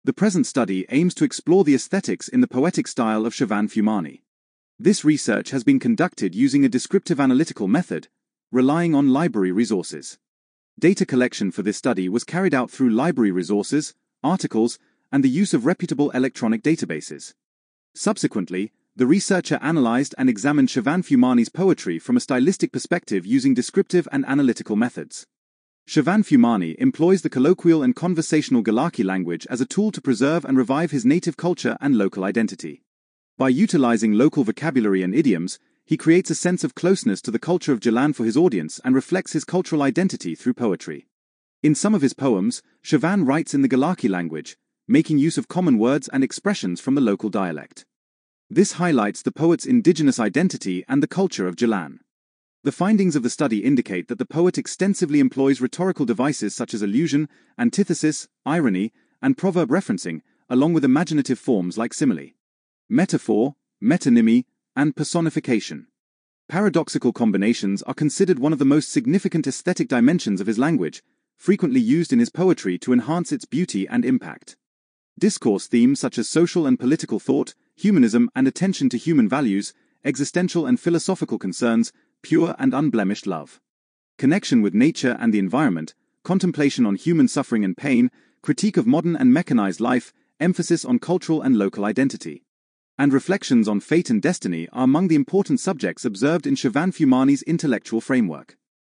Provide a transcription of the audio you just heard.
The present study aims to explore the aesthetics in the poetic style of Shaavan Fumani. This research has been conducted using a descriptive analytical method, relying on library resources. Data collection for this study was carried out through library resources, articles, and the use of reputable electronic databases. Subsequently, the researcher analyzed and examined Shaavan Fumani's poetry from a stylistic perspective using descriptive and analytical methods. Shaavan Fumani employs the colloquial and conversational Galaki language as a tool to preserve and revive his native culture and local identity. By utilizing local vocabulary and idioms, he creates a sense of closeness to the culture of Jalan for his audience and reflects his cultural identity through poetry. In some of his poems, Shaavan writes in the Galaki language, making use of common words and expressions from the local dialect. This highlights the poet's indigenous identity and the culture of Jalan. The findings of the study indicate that the poet extensively employs rhetorical devices such as allusion, antithesis, irony, and proverb referencing, along with imaginative forms like simile, metaphor, metonymy, and personification. Paradoxical combinations are considered one of the most significant aesthetic dimensions of his language, frequently used in his poetry to enhance its beauty and impact. Discourse themes such as social and political thought, humanism and attention to human values, existential and philosophical concerns, pure and unblemished love, connection with nature and the environment, contemplation on human suffering and pain, critique of modern and mechanized life, emphasis on cultural and local identity, and reflections on fate and destiny are among the important subjects observed in Shaavan Fumani's intellectual framework.